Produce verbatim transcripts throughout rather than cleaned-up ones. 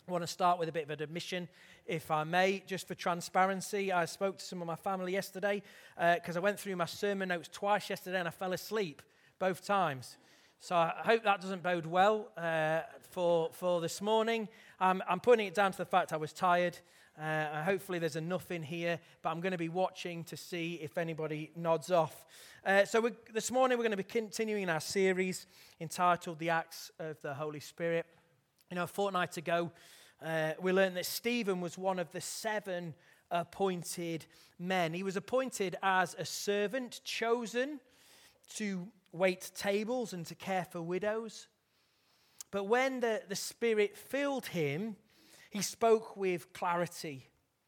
I want to start with a bit of an admission, if I may, just for transparency. I spoke to some of my family yesterday because uh, I went through my sermon notes twice yesterday and I fell asleep both times. So I hope that doesn't bode well uh, for for this morning. Um, I'm putting it down to the fact I was tired. Uh, hopefully there's enough in here, but I'm going to be watching to see if anybody nods off. Uh, so we, this morning we're going to be continuing our series entitled The Acts of the Holy Spirit. You know, a fortnight ago, uh, we learned that Stephen was one of the seven appointed men. He was appointed as a servant, chosen to wait tables and to care for widows. But when the, the Spirit filled him, he spoke with clarity.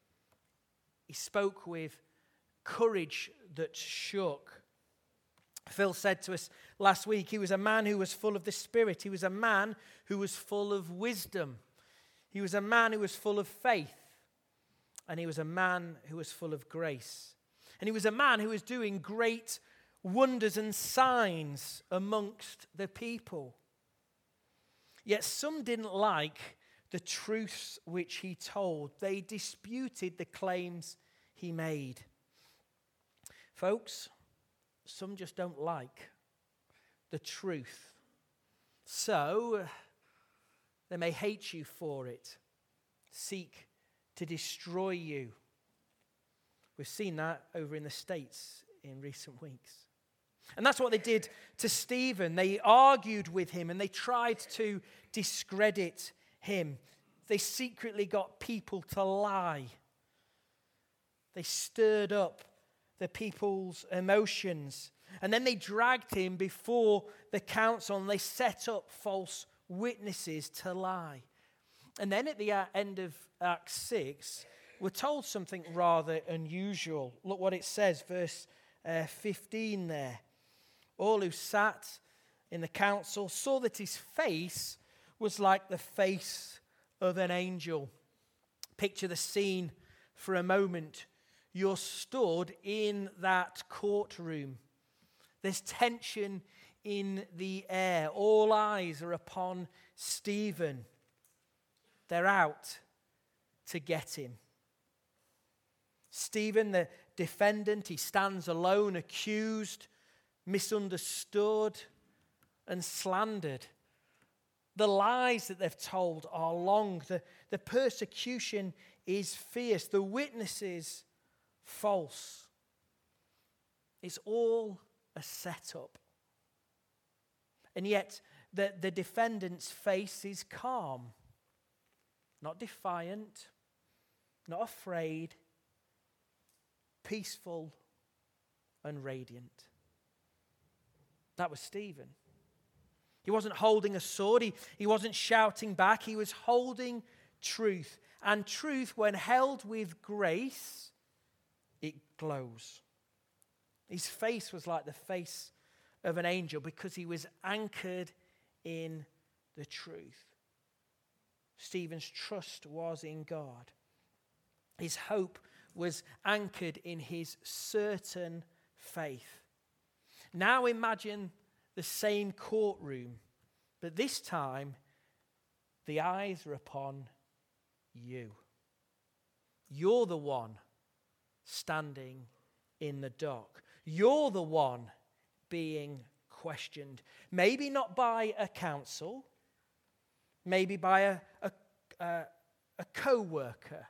He spoke with courage that shook. Phil said to us last week, he was a man who was full of the Spirit. He was a man who was full of wisdom. He was a man who was full of faith. And he was a man who was full of grace. And he was a man who was doing great wonders and signs amongst the people. Yet some didn't like the truths which he told. They disputed the claims he made. Folks, some just don't like the truth. So, they may hate you for it, seek to destroy you. We've seen that over in the States in recent weeks. And that's what they did to Stephen. They argued with him and they tried to discredit him. They secretly got people to lie. They stirred up the people's emotions. And then they dragged him before the council and they set up false witnesses to lie. And then at the end of Acts six, we're told something rather unusual. Look what it says, verse uh, fifteen there. All who sat in the council saw that his face was like the face of an angel. Picture the scene for a moment. You're stood in that courtroom. There's tension in the air. All eyes are upon Stephen. They're out to get him. Stephen, the defendant, he stands alone, accused, misunderstood, and slandered. The lies that they've told are long. The, the persecution is fierce. The witnesses false. It's all a setup. And yet the, the defendant's face is calm. Not defiant. Not afraid. Peaceful and radiant. That was Stephen. He wasn't holding a sword. He, he wasn't shouting back. He was holding truth. And truth, when held with grace, it glows. His face was like the face of an angel because he was anchored in the truth. Stephen's trust was in God. His hope was anchored in his certain faith. Now imagine the same courtroom, but this time the eyes are upon you. You're the one standing in the dock. You're the one being questioned. Maybe not by a council, maybe by a, a, a, a co-worker,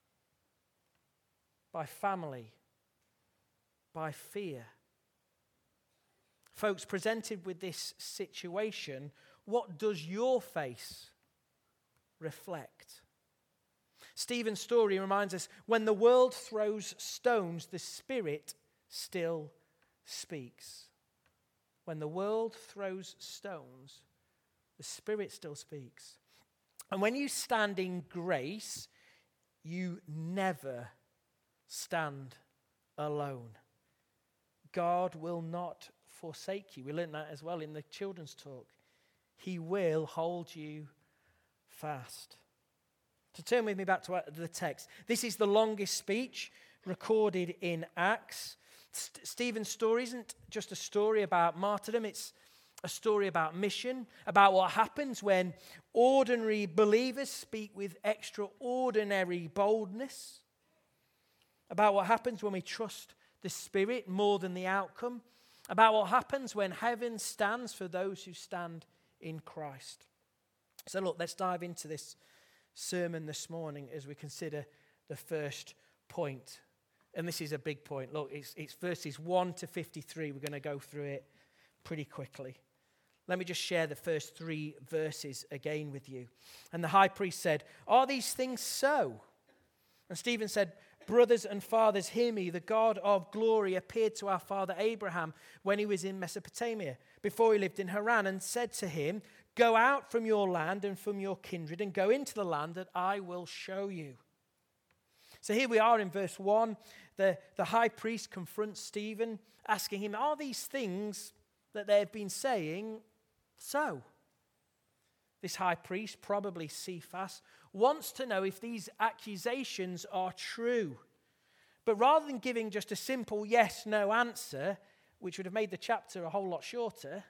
by family, by fear. Folks, presented with this situation, what does your face reflect? Stephen's story reminds us, when the world throws stones, the Spirit still speaks. When the world throws stones, the Spirit still speaks. And when you stand in grace, you never stand alone. God will not forsake you. We learned that as well in the children's talk. He will hold you fast. So turn with me back to the text. This is the longest speech recorded in Acts. St- Stephen's story isn't just a story about martyrdom. It's, A story about mission, about what happens when ordinary believers speak with extraordinary boldness, about what happens when we trust the Spirit more than the outcome, about what happens when heaven stands for those who stand in Christ. So look, let's dive into this sermon this morning as we consider the first point. And this is a big point. Look, it's, it's verses one to fifty-three. We're going to go through it pretty quickly. Let me just share the first three verses again with you. And the high priest said, "Are these things so?" And Stephen said, "Brothers and fathers, hear me. The God of glory appeared to our father Abraham when he was in Mesopotamia, before he lived in Haran, and said to him, 'Go out from your land and from your kindred and go into the land that I will show you.'" So here we are in verse one. The, the high priest confronts Stephen, asking him, are these things that they've been saying so? This high priest, probably Cephas, wants to know if these accusations are true. But rather than giving just a simple yes-no answer, which would have made the chapter a whole lot shorter,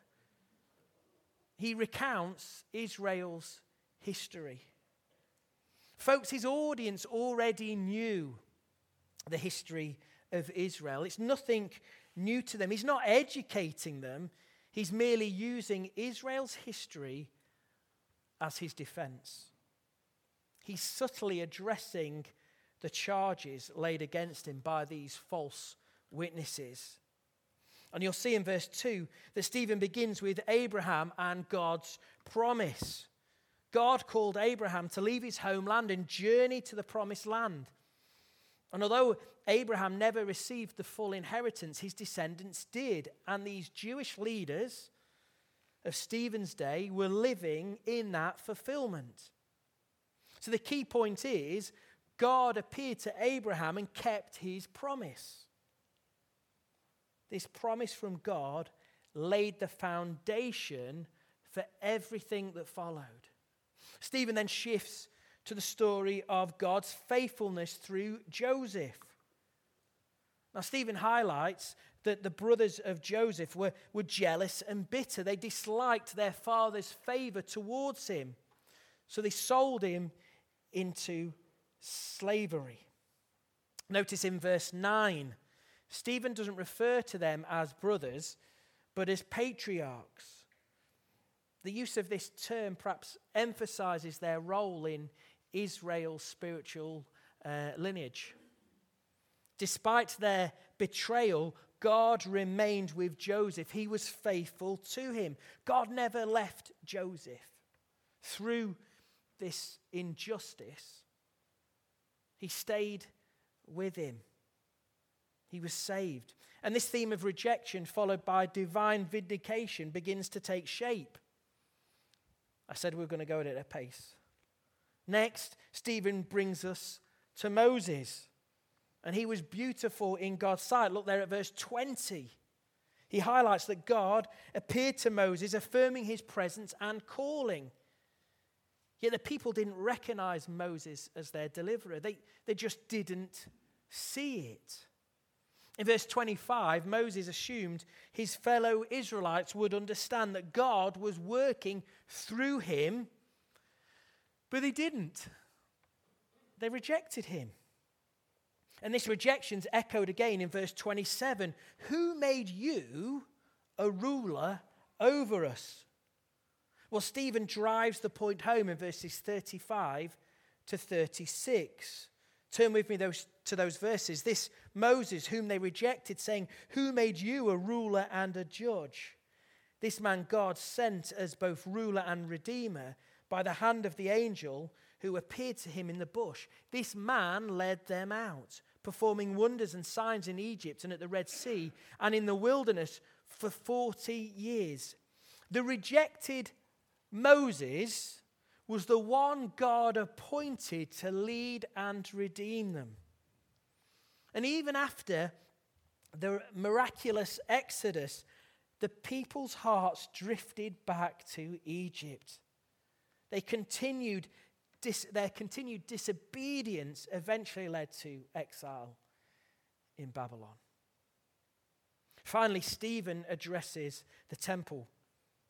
he recounts Israel's history. Folks, his audience already knew the history of Israel. It's nothing new to them. He's not educating them. He's merely using Israel's history as his defense. He's subtly addressing the charges laid against him by these false witnesses. And you'll see in verse two that Stephen begins with Abraham and God's promise. God called Abraham to leave his homeland and journey to the promised land. And although Abraham never received the full inheritance, his descendants did. And these Jewish leaders of Stephen's day were living in that fulfillment. So the key point is, God appeared to Abraham and kept his promise. This promise from God laid the foundation for everything that followed. Stephen then shifts to the story of God's faithfulness through Joseph. Now, Stephen highlights that the brothers of Joseph were, were jealous and bitter. They disliked their father's favor towards him. So they sold him into slavery. Notice in verse nine, Stephen doesn't refer to them as brothers, but as patriarchs. The use of this term perhaps emphasizes their role in Israel's spiritual uh, lineage. Despite their betrayal, God remained with Joseph. He was faithful to him. God never left Joseph. Through this injustice, he stayed with him. He was saved. And this theme of rejection, followed by divine vindication, begins to take shape. I said we were going to go at it at a pace. Next, Stephen brings us to Moses. And he was beautiful in God's sight. Look there at verse twenty. He highlights that God appeared to Moses, affirming his presence and calling. Yet the people didn't recognize Moses as their deliverer. They, they just didn't see it. In verse twenty-five, Moses assumed his fellow Israelites would understand that God was working through him, but they didn't. They rejected him. And this rejection's echoed again in verse twenty-seven. Who made you a ruler over us? Well, Stephen drives the point home in verses thirty-five to thirty-six. Turn with me those, to those verses. This Moses, whom they rejected, saying, who made you a ruler and a judge? This man God sent as both ruler and redeemer by the hand of the angel who appeared to him in the bush. This man led them out, performing wonders and signs in Egypt and at the Red Sea and in the wilderness for forty years. The rejected Moses was the one God appointed to lead and redeem them. And even after the miraculous exodus, the people's hearts drifted back to Egypt. They continued, dis, their continued disobedience eventually led to exile in Babylon. Finally, Stephen addresses the temple.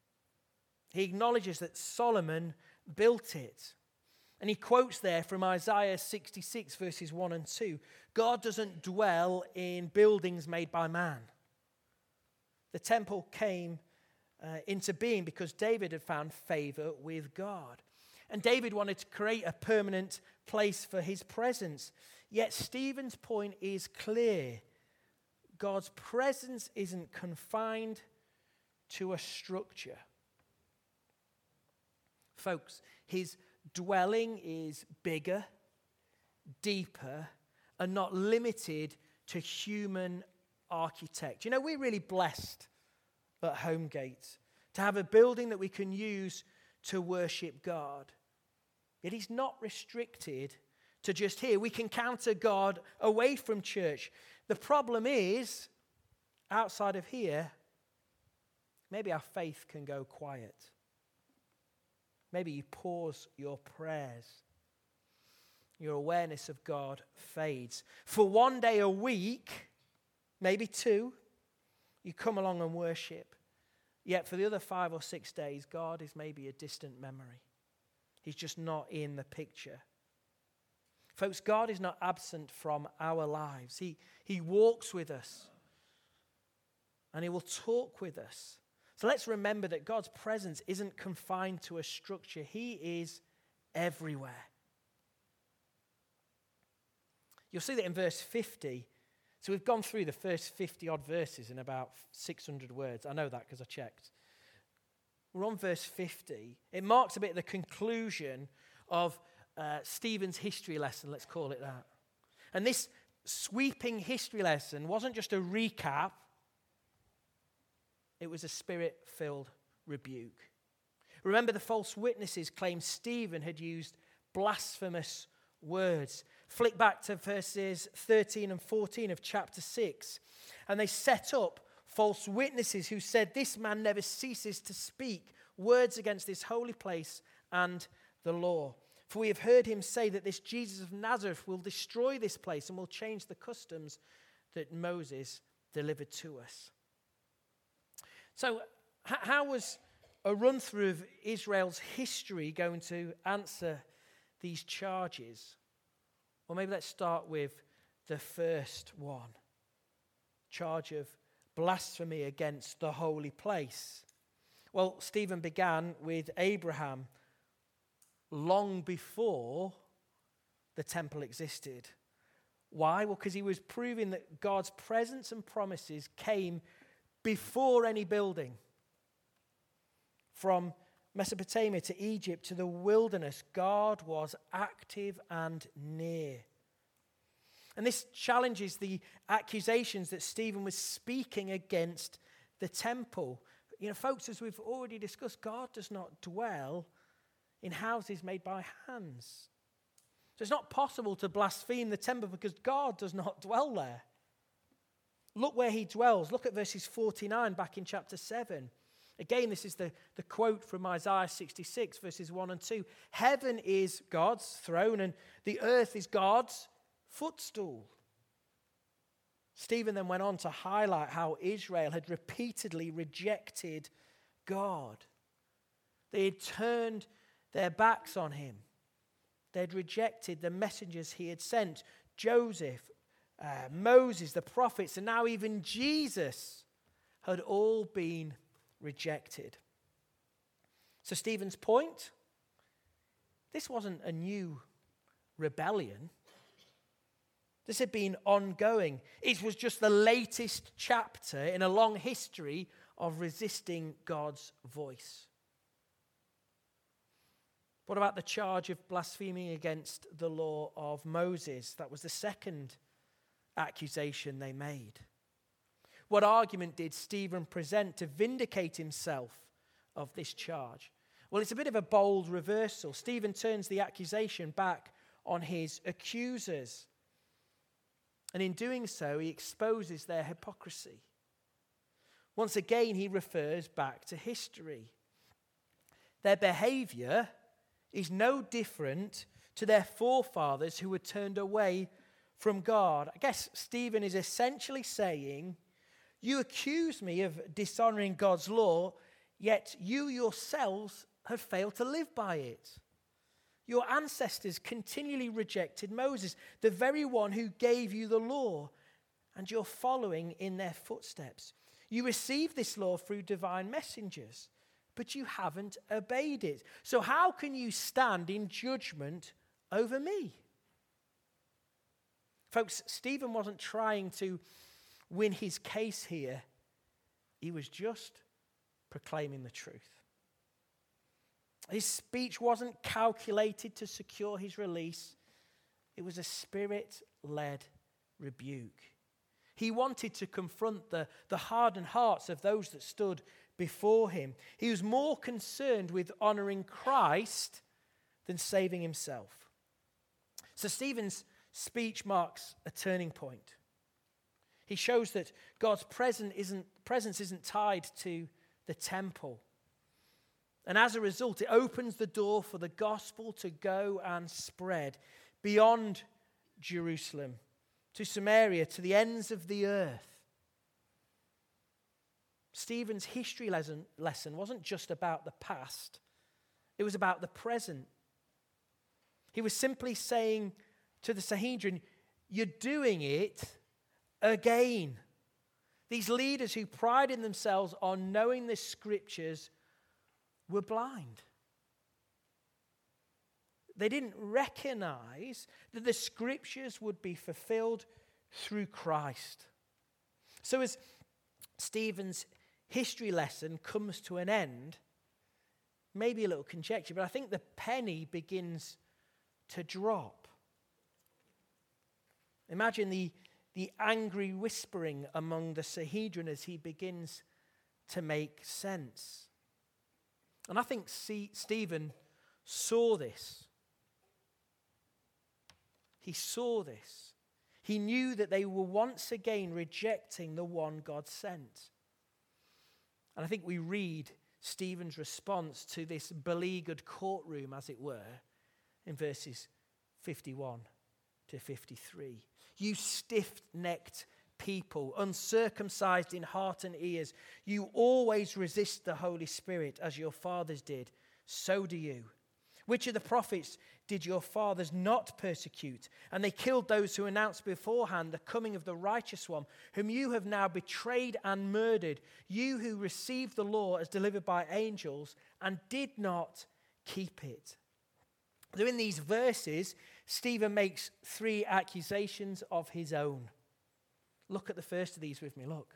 He acknowledges that Solomon built it. And he quotes there from Isaiah sixty-six, verses one and two. God doesn't dwell in buildings made by man. The temple came uh, into being because David had found favor with God. And David wanted to create a permanent place for his presence. Yet Stephen's point is clear. God's presence isn't confined to a structure. Folks, his dwelling is bigger, deeper, and not limited to human architect. You know, we're really blessed at Homegate to have a building that we can use to worship God. Yet he's not restricted to just here. We can counter God away from church. The problem is, outside of here, maybe our faith can go quiet. Maybe you pause your prayers. Your awareness of God fades. For one day a week, maybe two, you come along and worship. Yet for the other five or six days, God is maybe a distant memory. He's just not in the picture. Folks, God is not absent from our lives. He, he walks with us. And he will talk with us. So let's remember that God's presence isn't confined to a structure. He is everywhere. You'll see that in verse fifty. So we've gone through the first fifty odd verses in about six hundred words. I know that because I checked. We're on verse fifty. It marks a bit of the conclusion of uh, Stephen's history lesson, let's call it that. And this sweeping history lesson wasn't just a recap. It was a spirit-filled rebuke. Remember, the false witnesses claimed Stephen had used blasphemous words. Flick back to verses thirteen and fourteen of chapter six. And they set up false witnesses who said, "This man never ceases to speak words against this holy place and the law. For we have heard him say that this Jesus of Nazareth will destroy this place and will change the customs that Moses delivered to us." So how was a run-through of Israel's history going to answer these charges? Well, maybe let's start with the first one. Charge of blasphemy against the holy place. Well, Stephen began with Abraham long before the temple existed. Why? Well, because he was proving that God's presence and promises came before any building. From Mesopotamia to Egypt to the wilderness, God was active and near. And this challenges the accusations that Stephen was speaking against the temple. You know, folks, as we've already discussed, God does not dwell in houses made by hands. So it's not possible to blaspheme the temple because God does not dwell there. Look where he dwells. Look at verses forty-nine back in chapter seven. Again, this is the, the quote from Isaiah sixty-six, verses one and two. Heaven is God's throne and the earth is God's footstool. Stephen then went on to highlight how Israel had repeatedly rejected God. They had turned their backs on him. They had rejected the messengers he had sent. Joseph, uh, Moses, the prophets, and now even Jesus had all been rejected. So Stephen's point, this wasn't a new rebellion. This had been ongoing. It was just the latest chapter in a long history of resisting God's voice. What about the charge of blaspheming against the law of Moses? That was the second accusation they made. What argument did Stephen present to vindicate himself of this charge? Well, it's a bit of a bold reversal. Stephen turns the accusation back on his accusers. And in doing so, he exposes their hypocrisy. Once again, he refers back to history. Their behavior is no different to their forefathers who were turned away from God. I guess Stephen is essentially saying, you accuse me of dishonoring God's law, yet you yourselves have failed to live by it. Your ancestors continually rejected Moses, the very one who gave you the law, and you're following in their footsteps. You received this law through divine messengers, but you haven't obeyed it. So how can you stand in judgment over me? Folks, Stephen wasn't trying to win his case here. He was just proclaiming the truth. His speech wasn't calculated to secure his release. It was a spirit-led rebuke. He wanted to confront the, the hardened hearts of those that stood before him. He was more concerned with honoring Christ than saving himself. So Stephen's speech marks a turning point. He shows that God's presence isn't, presence isn't tied to the temple. And as a result, it opens the door for the gospel to go and spread beyond Jerusalem, to Samaria, to the ends of the earth. Stephen's history lesson, lesson wasn't just about the past. It was about the present. He was simply saying to the Sanhedrin, you're doing it again. These leaders who prided themselves on knowing the scriptures were blind. They didn't recognize that the scriptures would be fulfilled through Christ. So as Stephen's history lesson comes to an end, maybe a little conjecture, but I think the penny begins to drop. Imagine the, the angry whispering among the Sanhedrin as he begins to make sense. And I think see, Stephen saw this. He saw this. He knew that they were once again rejecting the one God sent. And I think we read Stephen's response to this beleaguered courtroom, as it were, in verses fifty-one to fifty-three. You stiff-necked people, uncircumcised in heart and ears, you always resist the Holy Spirit as your fathers did. So do you. Which of the prophets did your fathers not persecute? And they killed those who announced beforehand the coming of the righteous one, whom you have now betrayed and murdered, you who received the law as delivered by angels and did not keep it. So in these verses, Stephen makes three accusations of his own. Look at the first of these with me, look.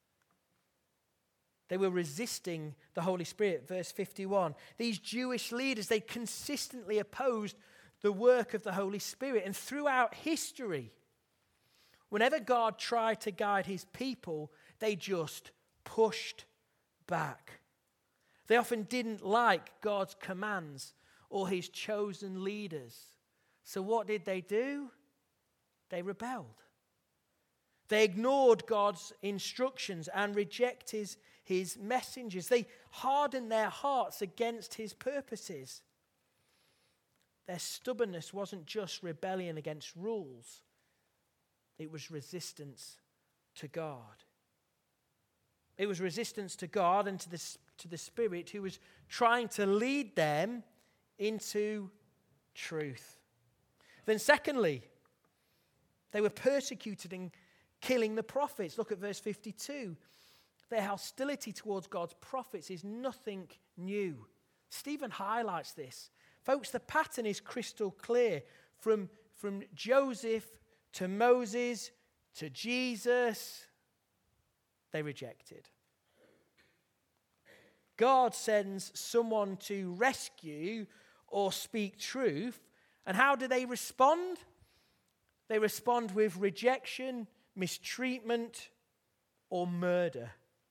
They were resisting the Holy Spirit, verse fifty-one. These Jewish leaders, they consistently opposed the work of the Holy Spirit. And throughout history, whenever God tried to guide his people, they just pushed back. They often didn't like God's commands or his chosen leaders. So what did they do? They rebelled. They ignored God's instructions and rejected his, his messengers. They hardened their hearts against his purposes. Their stubbornness wasn't just rebellion against rules. It was resistance to God. It was resistance to God and to the, to the Spirit who was trying to lead them into truth. Then secondly, they were persecuted and killing the prophets. Look at verse fifty-two. Their hostility towards God's prophets is nothing new. Stephen highlights this. Folks, the pattern is crystal clear. From, from Joseph to Moses to Jesus, they rejected. God sends someone to rescue or speak truth. And how do they respond? They respond with rejection, mistreatment, or murder.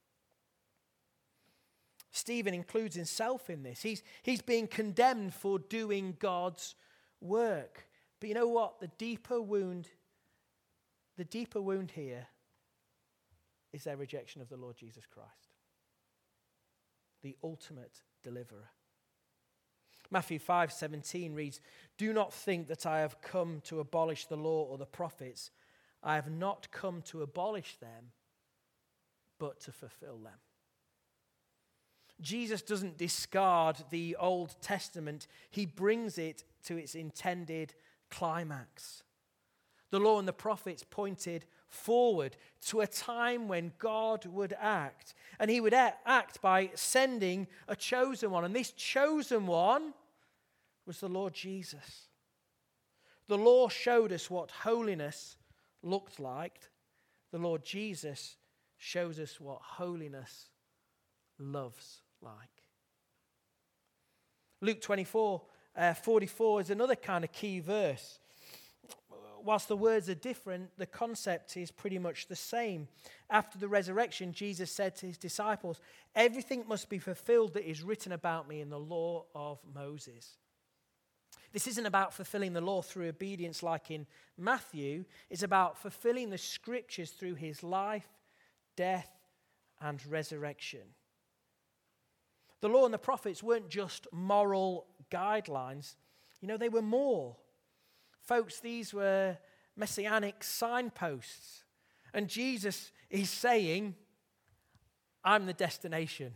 Stephen includes himself in this. He's, he's being condemned for doing God's work. But you know what? The deeper wound, the deeper wound here is their rejection of the Lord Jesus Christ, the ultimate deliverer. Matthew five seventeen reads, "Do not think that I have come to abolish the law or the prophets. I have not come to abolish them, but to fulfill them." Jesus doesn't discard the Old Testament. He brings it to its intended climax. The law and the prophets pointed forward to a time when God would act. And he would act by sending a chosen one. And this chosen one was the Lord Jesus. The law showed us what holiness looked like. The Lord Jesus shows us what holiness loves like. Luke twenty-four, uh, forty-four is another kind of key verse. Whilst the words are different, the concept is pretty much the same. After the resurrection, Jesus said to his disciples, "Everything must be fulfilled that is written about me in the law of Moses." This isn't about fulfilling the law through obedience like in Matthew. It's about fulfilling the scriptures through his life, death, and resurrection. The law and the prophets weren't just moral guidelines. You know, they were more. Folks, these were messianic signposts. And Jesus is saying, I'm the destination.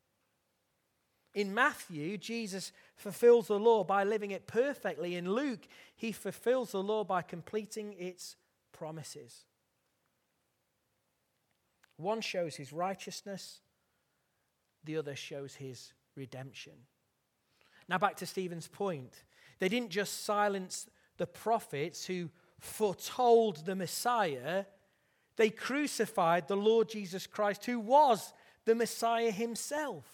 In Matthew, Jesus fulfills the law by living it perfectly. In Luke, he fulfills the law by completing its promises. One shows his righteousness, the other shows his redemption. Now back to Stephen's point. They didn't just silence the prophets who foretold the Messiah. They crucified the Lord Jesus Christ, who was the Messiah himself.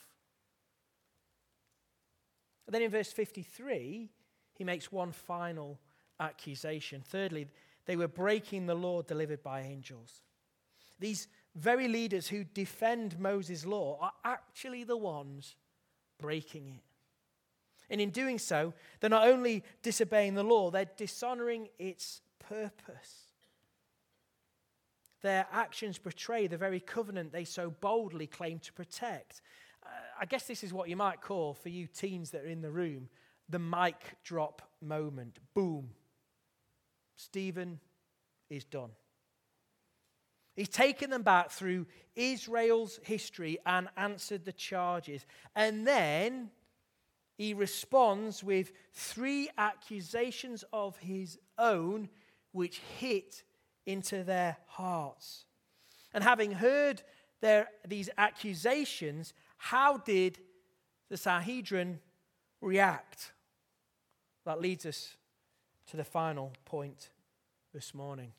And then in verse fifty-three, he makes one final accusation. Thirdly, they were breaking the law delivered by angels. These very leaders who defend Moses' law are actually the ones breaking it. And in doing so, they're not only disobeying the law, they're dishonoring its purpose. Their actions betray the very covenant they so boldly claim to protect. Uh, I guess this is what you might call, for you teens that are in the room, the mic drop moment. Boom. Stephen is done. He's taken them back through Israel's history and answered the charges. And then he responds with three accusations of his own which hit into their hearts. And having heard their, these accusations, how did the Sanhedrin react? That leads us to the final point this morning.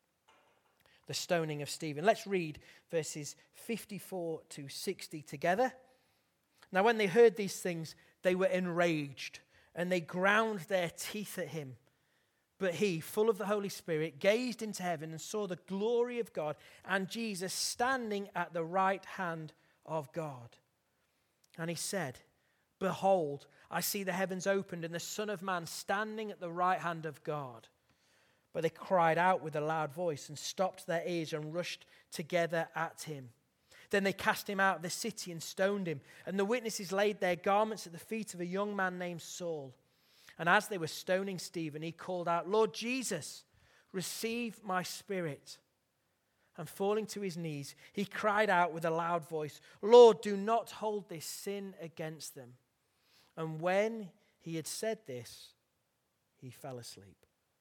The stoning of Stephen. Let's read verses fifty-four to sixty together. Now when they heard these things, they were enraged, and they ground their teeth at him. But he, full of the Holy Spirit, gazed into heaven and saw the glory of God and Jesus standing at the right hand of God. And he said, "Behold, I see the heavens opened and the Son of Man standing at the right hand of God." But they cried out with a loud voice and stopped their ears and rushed together at him. Then they cast him out of the city and stoned him. And the witnesses laid their garments at the feet of a young man named Saul. And as they were stoning Stephen, he called out, "Lord Jesus, receive my spirit." And falling to his knees, he cried out with a loud voice, "Lord, do not hold this sin against them." And when he had said this, he fell asleep.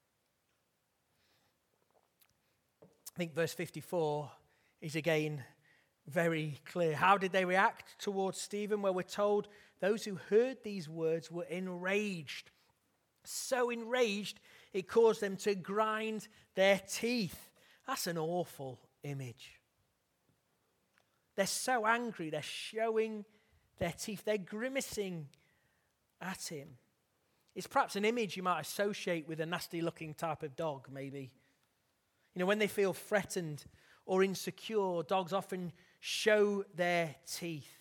I think verse fifty-four is again very clear. How did they react towards Stephen? Well, we're told those who heard these words were enraged. So enraged, it caused them to grind their teeth. That's an awful image. They're so angry, they're showing their teeth, they're grimacing at him. It's perhaps an image you might associate with a nasty-looking type of dog, maybe. You know, when they feel threatened or insecure, dogs often show their teeth.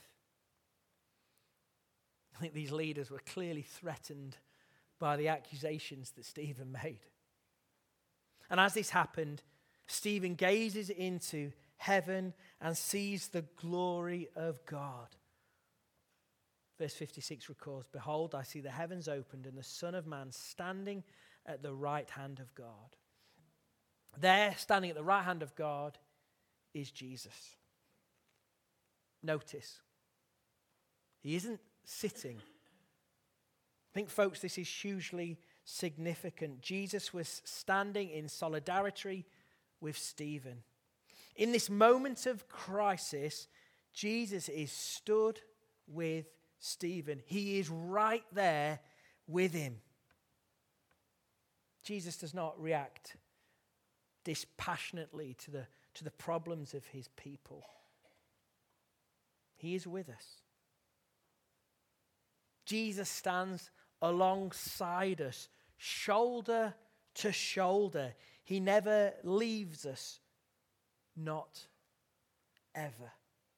I think these leaders were clearly threatened by the accusations that Stephen made. And as this happened, Stephen gazes into heaven and sees the glory of God. Verse fifty-six records, "Behold, I see the heavens opened and the Son of Man standing at the right hand of God." There, standing at the right hand of God, is Jesus. Notice, He isn't sitting. I think, folks, this is hugely significant. Jesus was standing in solidarity with Stephen. In this moment of crisis, Jesus is stood with Stephen. He is right there with him. Jesus does not react dispassionately to the, to the problems of his people. He is with us. Jesus stands alongside us, shoulder to shoulder. He never leaves us, not ever.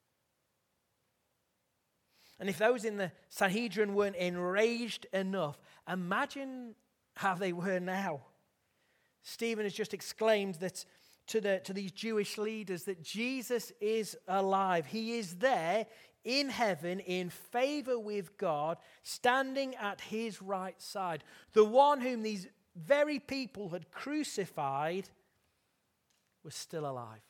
And if those in the Sanhedrin weren't enraged enough, imagine how they were now. Stephen has just exclaimed that to, the, to these Jewish leaders that Jesus is alive. He is there in heaven, in favor with God, standing at his right side. The one whom these very people had crucified was still alive.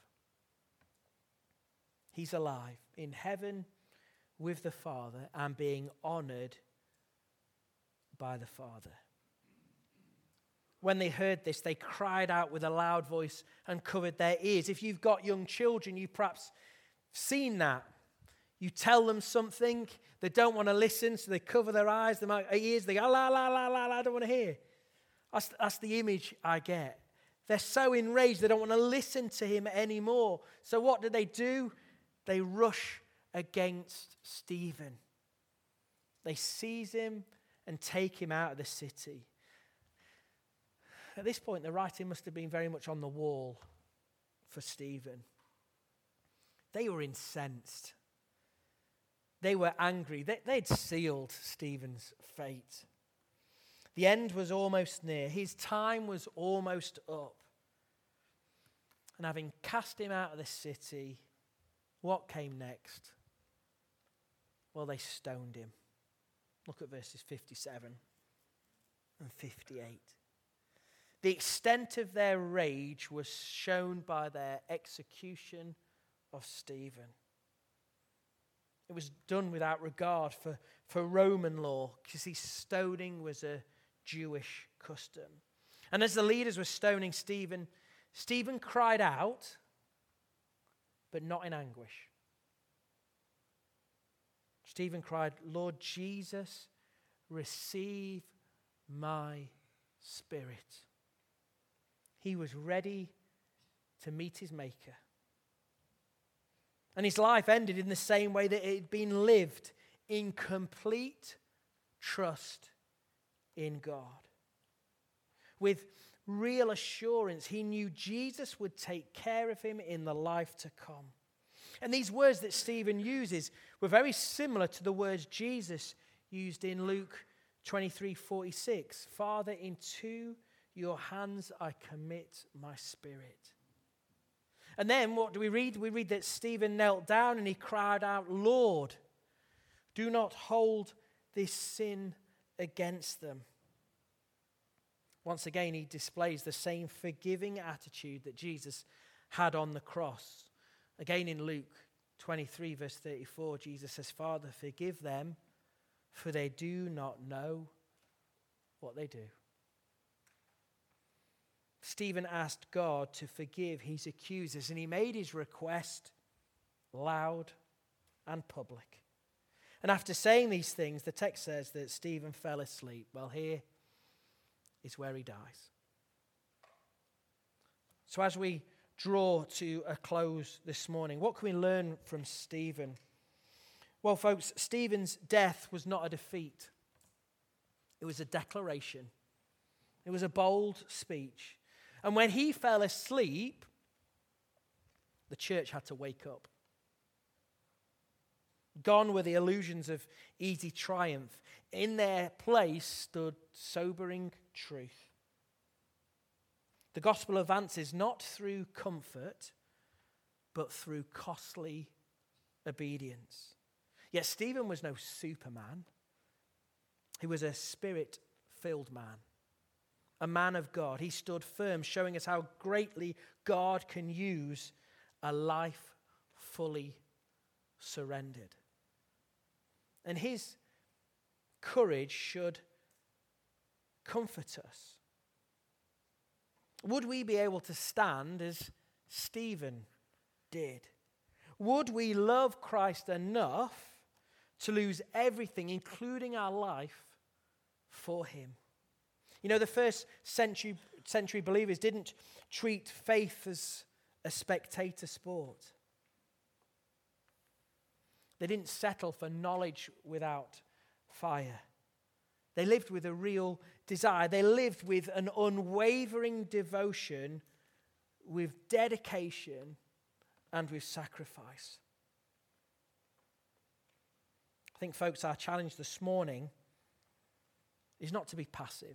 He's alive in heaven with the Father and being honored by the Father. When they heard this, they cried out with a loud voice and covered their ears. If you've got young children, you've perhaps seen that. You tell them something, they don't want to listen, so they cover their eyes, their ears, they go, la, la, la, la, la, I don't want to hear. That's, that's the image I get. They're so enraged, they don't want to listen to him anymore. So what do they do? They rush against Stephen. They seize him and take him out of the city. At this point, the writing must have been very much on the wall for Stephen. They were incensed. They were angry. They, they'd sealed Stephen's fate. The end was almost near. His time was almost up. And having cast him out of the city, what came next? Well, they stoned him. Look at verses fifty-seven and fifty-eight. The extent of their rage was shown by their execution of Stephen. It was done without regard for, for Roman law, because see, stoning was a Jewish custom. And as the leaders were stoning Stephen, Stephen cried out, but not in anguish. Stephen cried, Lord Jesus, receive my spirit. He was ready to meet his Maker. And his life ended in the same way that it had been lived, in complete trust in God. With real assurance, he knew Jesus would take care of him in the life to come. And these words that Stephen uses were very similar to the words Jesus used in Luke twenty-three forty-six. Father, into your hands I commit my spirit. And then what do we read? We read that Stephen knelt down and he cried out, Lord, do not hold this sin against them. Once again, he displays the same forgiving attitude that Jesus had on the cross. Again in Luke twenty-three verse thirty-four, Jesus says, Father, forgive them, for they do not know what they do. Stephen asked God to forgive his accusers, and he made his request loud and public. And after saying these things, the text says that Stephen fell asleep. Well, here is where he dies. So as we draw to a close this morning, what can we learn from Stephen? Well, folks, Stephen's death was not a defeat. It was a declaration. It was a bold speech. And when he fell asleep, the church had to wake up. Gone were the illusions of easy triumph. In their place stood sobering truth. The gospel advances not through comfort, but through costly obedience. Yet Stephen was no superman. He was a spirit-filled man. A man of God. He stood firm, showing us how greatly God can use a life fully surrendered. And his courage should comfort us. Would we be able to stand as Stephen did? Would we love Christ enough to lose everything, including our life, for him? You know, the first century, century believers didn't treat faith as a spectator sport. They didn't settle for knowledge without fire. They lived with a real desire. They lived with an unwavering devotion, with dedication, and with sacrifice. I think, folks, our challenge this morning is not to be passive.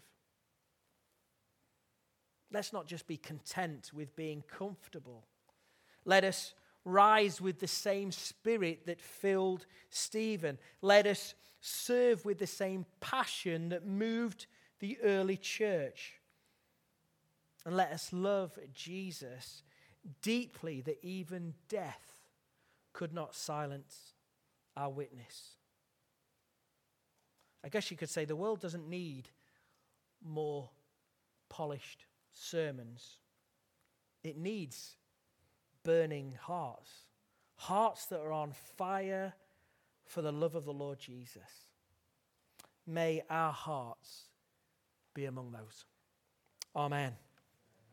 Let's not just be content with being comfortable. Let us rise with the same spirit that filled Stephen. Let us serve with the same passion that moved the early church. And let us love Jesus deeply that even death could not silence our witness. I guess you could say the world doesn't need more polished sermons. It needs burning hearts. Hearts that are on fire for the love of the Lord Jesus. May our hearts be among those. Amen.